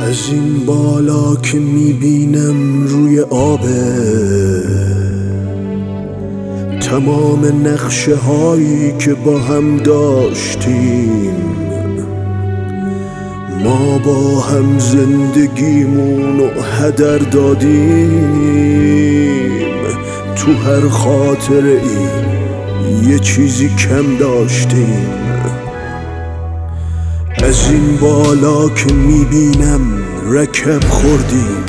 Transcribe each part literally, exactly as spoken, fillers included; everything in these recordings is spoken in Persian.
از این بالا که میبینم روی آبه تمام نقشه هایی که با هم داشتیم، ما با هم زندگیمونو هدر دادیم. تو هر خاطره ای یه چیزی کم داشتیم. از این بالا که میبینم رکب خوردیم،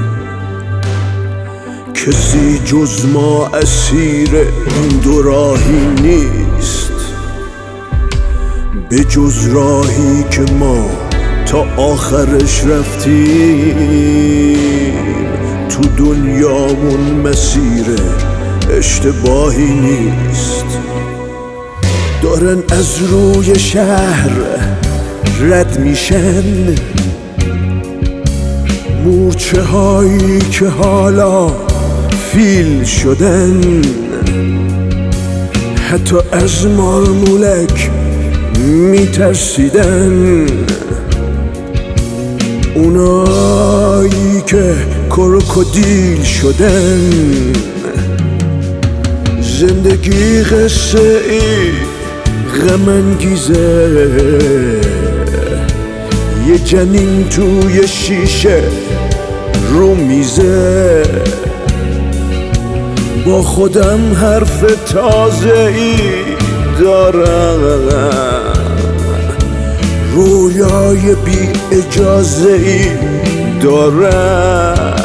کسی جز ما اسیر این دو راهی نیست، به جز راهی که ما تا آخرش رفتیم. تو دنیامون مسیر اشتباهی نیست. دارن از روی شهر رد میشن مورچه هایی که حالا فیل شدن، حتی از مارمولک میترسیدن. اونایی که کروکودیل شدن. زندگی قصه ای غم انگیزه، یه جنین توی شیشه رو میزه. با خودم حرف تازه ای دارم، رویای بی اجازه ای دارم.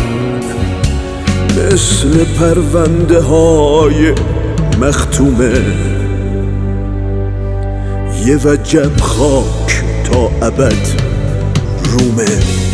مثل پرونده های مختومه، یه وجب خاک تا ابد رومه.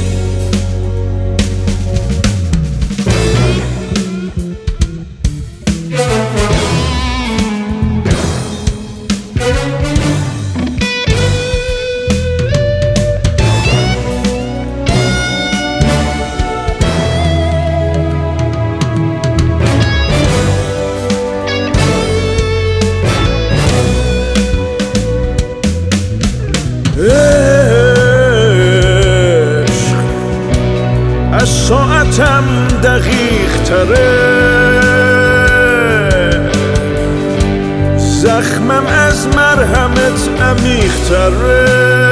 عشق از ساعتم دقیق تره، زخمم از مرهمت عمیق تره.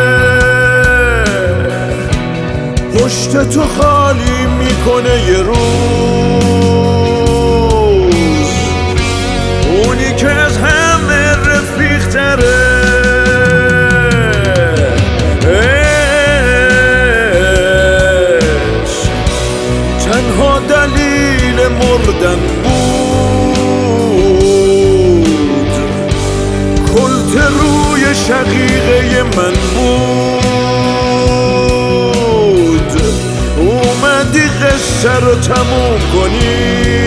پشت تو خالی میکنه یه روز، اونی که از همه رفیق تره. تنها دلیل مردن بود، کلت روی شقیقه من بود. اومدی قصه رو تموم کنی،